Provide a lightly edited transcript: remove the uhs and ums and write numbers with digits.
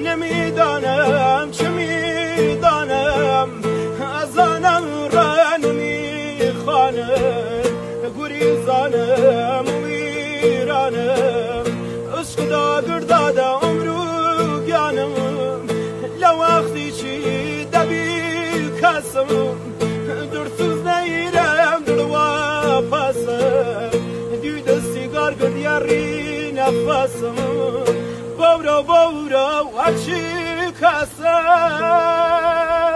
نمیدانم چه میدانم از آنم را نمیخوانم گریزانم ویرانم عشق دا گرداده عمرو گیانم لوقتی چی دبی کسم درسوز نیرم دروا پسم دیده سیگار گردیاری نفسم بورا هرچی کسم